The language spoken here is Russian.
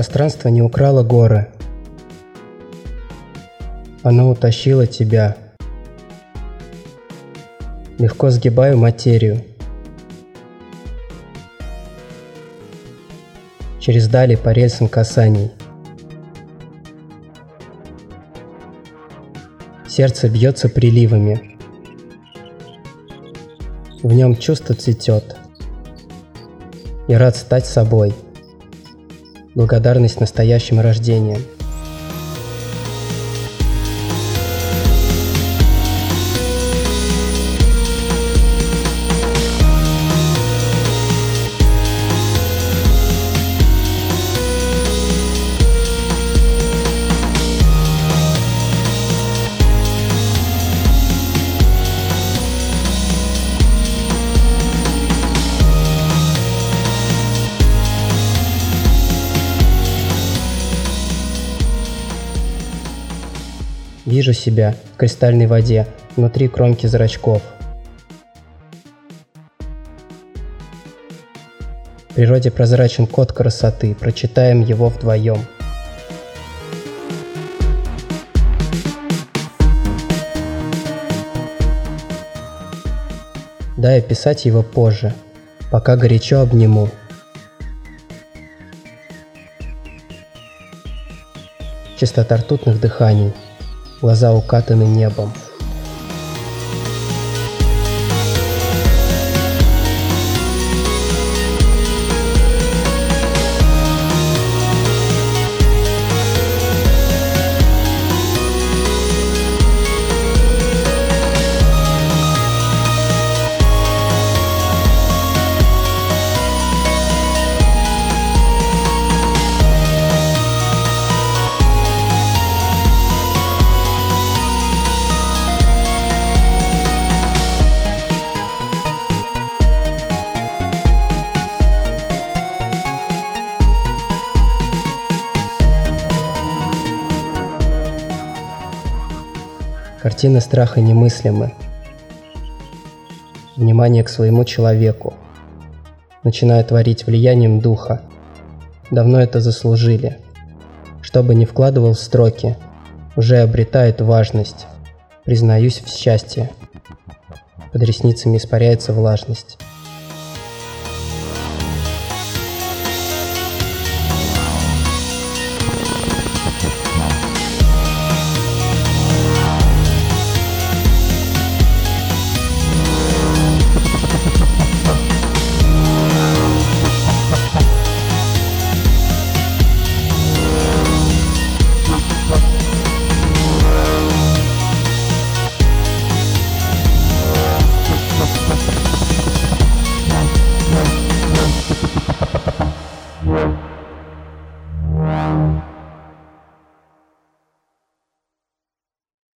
Пространство не украло горы. Оно утащило тебя. Легко сгибаю материю. Через дали по рельсам касаний. Сердце бьется приливами. В нем чувство цветет. Я рад стать собой. Благодарность настоящим рождением. Вижу себя в кристальной воде, внутри кромки зрачков. В природе прозрачен код красоты, прочитаем его вдвоем. Дай описать его позже, пока горячо обниму. Чистота ртутных дыханий. Глаза укатаны небом. Картины страха немыслимы. Внимание к своему человеку. Начинаю творить влиянием духа. Давно это заслужили. Что бы ни вкладывал в строки, уже обретает важность. Признаюсь в счастье. Под ресницами испаряется влажность.